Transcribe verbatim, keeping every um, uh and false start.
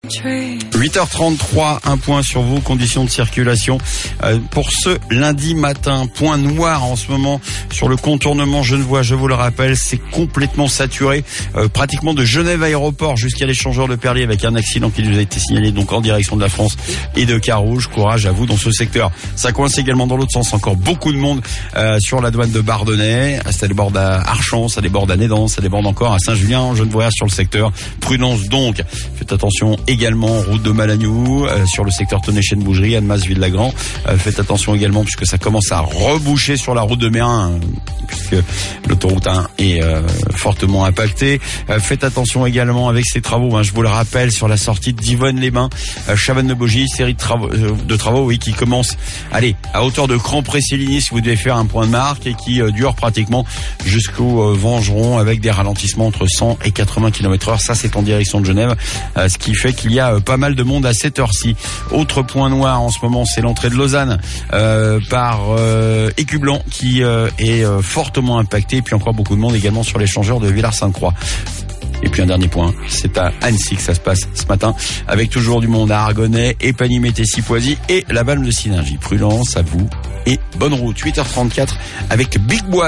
huit heures trente-trois, un point sur vos conditions de circulation euh, pour ce lundi matin. Point noir en ce moment sur le contournement Genevois, je vous le rappelle, c'est complètement saturé, euh, pratiquement de Genève Aéroport jusqu'à l'échangeur de Perlier, avec un accident qui nous a été signalé donc en direction de la France et de Carouge. Courage à vous dans ce secteur. Ça coince également dans l'autre sens, encore beaucoup de monde euh, sur la douane de Bardonnay, ça déborde à Archamps, ça déborde à Nédan, ça déborde encore à Saint-Julien, Genevois sur le secteur. Prudence donc, faites attention également, route de Malagnou, euh, sur le secteur Tonnet-Chêne-Bougerie, Annemasse-Ville-Lagrand. Euh, faites attention également puisque ça commence à reboucher sur la route de Mérin, euh, puisque l'autoroute un est euh, fortement impactée. Euh, faites attention également avec ces travaux, hein, je vous le rappelle, sur la sortie d'Yvonne-les-Bains, euh, Chavannes-de-Bogie, série de travaux, euh, de travaux oui, qui commence, allez, à hauteur de Cran-Pré-Séligny si vous devez faire un point de marque, et qui euh, dure pratiquement jusqu'au euh, Vengeron, avec des ralentissements entre cent et quatre-vingts kilomètres heure. Ça, c'est en direction de Genève, euh, ce qui fait qu'il y a euh, pas mal de monde à cette heure-ci. Autre point noir en ce moment, c'est l'entrée de Lausanne euh, par euh, Écublanc qui euh, est euh, fortement impacté, et puis encore beaucoup de monde également sur l'échangeur de Villars-Sainte-Croix. Et puis un dernier point, c'est à Annecy que ça se passe ce matin, avec toujours du monde à Argonnet, Épagny-Métessy-Poisy et la Balme de Synergie. Prudence à vous et bonne route. huit heures trente-quatre avec Big Bois.